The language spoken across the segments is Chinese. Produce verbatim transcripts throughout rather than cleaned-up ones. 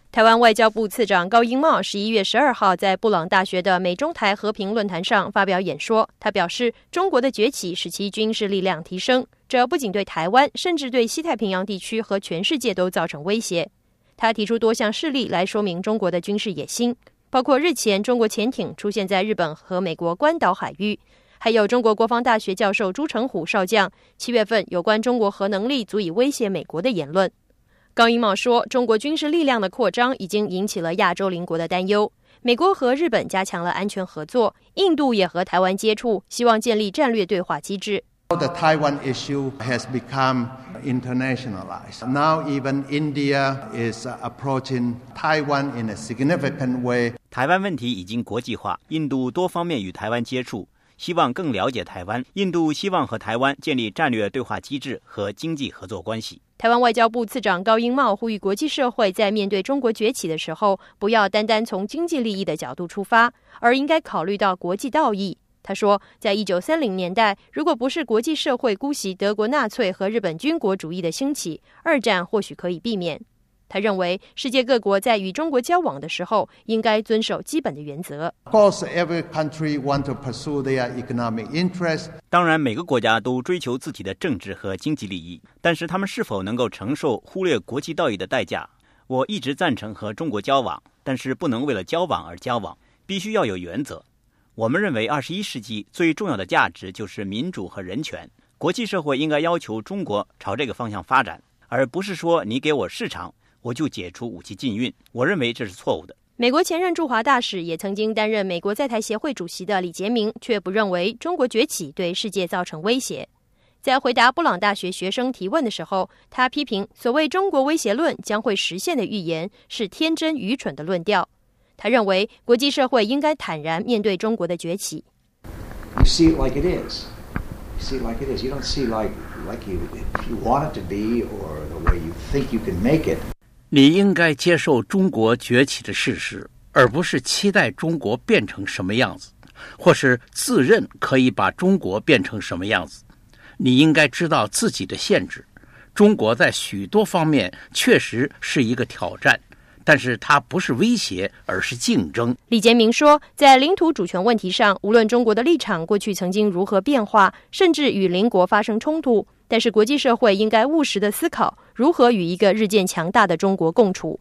台湾外交部次长高英茂十一月十二号在布朗大学的美中台和平论坛上发表演说，他表示，中国的崛起使其军事力量提升，这不仅对台湾，甚至对西太平洋地区和全世界都造成威胁。他提出多项事例来说明中国的军事野心，包括日前中国潜艇出现在日本和美国关岛海域，还有中国国防大学教授朱成虎少将七月份有关中国核能力足以威胁美国的言论。高英茂说，中国军事力量的扩张已经引起了亚洲邻国的担忧。美国和日本加强了安全合作，印度也和台湾接触，希望建立战略对话机制。 The Taiwan issue has become internationalized. Now even India is approaching Taiwan in a significant way. 台湾问题已经国际化，印度多方面与台湾接触，希望更了解台湾。印度希望和台湾建立战略对话机制和经济合作关系。 台湾外交部次长高英茂呼吁国际社会在面对中国崛起的时候，不要单单从经济利益的角度出发，而应该考虑到国际道义。他说，在一九三零年代，如果不是国际社会姑息德国纳粹和日本军国主义的兴起，二战或许可以避免。他认为，世界各国在与中国交往的时候，应该遵守基本的原则。 Of course, every country want to pursue their economic interest. 当然，每个国家都追求自己的政治和经济利益，但是他们是否能够承受忽略国际道义的代价？我一直赞成和中国交往，但是不能为了交往而交往，必须要有原则。我们认为，二十一世纪最重要的价值就是民主和人权。国际社会应该要求中国朝这个方向发展，而不是说你给我市场，我就解除武器禁运。我认为这是错误的。 美国前任驻华大使也曾经担任美国在台协会主席的李杰明，却不认为中国崛起对世界造成威胁。在回答布朗大学学生提问的时候，他批评所谓中国威胁论将会实现的预言是天真愚蠢的论调。他认为国际社会应该坦然面对中国的崛起。 You see it like it is. You see it like it is. You don't see like like you if you want it to be or the way you think you can make it. 你应该接受中国崛起的事实，而不是期待中国变成什么样子，或是自认可以把中国变成什么样子。你应该知道自己的限制。中国在许多方面确实是一个挑战，但是它不是威胁，而是竞争。 李杰明说，在领土主权问题上，无论中国的立场过去曾经如何变化，甚至与邻国发生冲突，但是国际社会应该务实地思考如何与一个日渐强大的中国共处。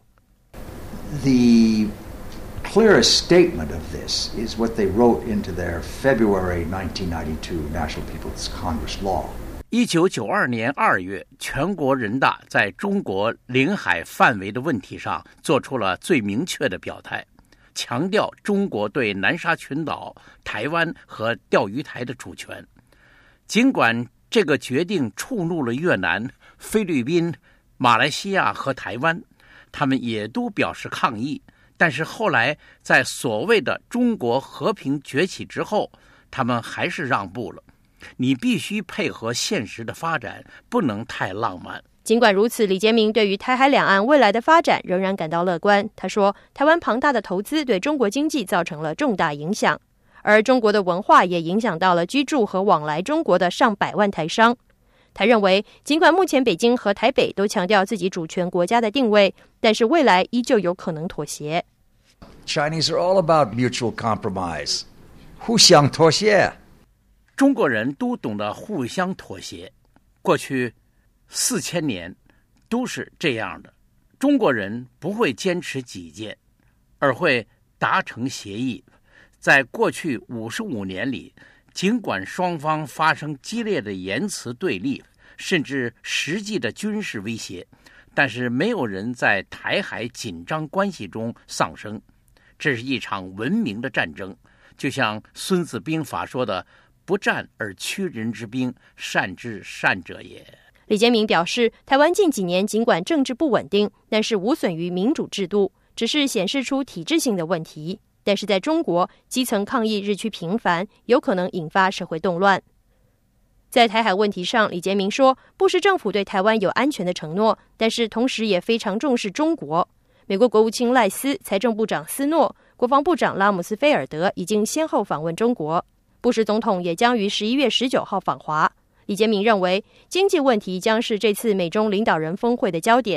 The clearest statement of this is what they wrote into their February nineteen ninety-two National People's Congress law. 一九九二年二月，全国人大在中国领海范围的问题上做出了最明确的表态，强调中国对南沙群岛、台湾和钓鱼台的主权。尽管这个决定触怒了越南、菲律宾、马来西亚和台湾，他们也都表示抗议。但是后来在所谓的中国和平崛起之后，他们还是让步了。你必须配合现实的发展，不能太浪漫。 尽管如此，李杰明对于台海两岸未来的发展仍然感到乐观。他说，台湾庞大的投资对中国经济造成了重大影响，而中国的文化也影响到了居住和往来中国的上百万台商。他认为，尽管目前北京和台北都强调自己主权国家的定位，但是未来依旧有可能妥协。 Chinese are all about mutual compromise. 互相妥协。 中国人都懂得互相妥协，过去四千年都是这样的。中国人不会坚持己见，而会达成协议。在过去五十五年里，尽管双方发生激烈的言辞对立，甚至实际的军事威胁，但是没有人在台海紧张关系中丧生。这是一场文明的战争，就像《孙子兵法》说的，不战而屈人之兵，善之善者也。 李杰明表示，台湾近几年尽管政治不稳定，但是无损于民主制度，只是显示出体制性的问题。但是在中国，基层抗议日趋频繁，有可能引发社会动乱。在台海问题上，李杰明说，布什政府对台湾有安全的承诺，但是同时也非常重视中国。美国国务卿赖斯、财政部长斯诺、国防部长拉姆斯菲尔德已经先后访问中国，布什总统也将于十一月十九号访华。李杰明认为，经济问题将是这次美中领导人峰会的焦点。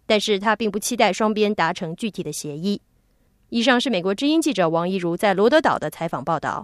但是他并不期待双边达成具体的协议。以上是美国之音记者王怡如在罗德岛的采访报道。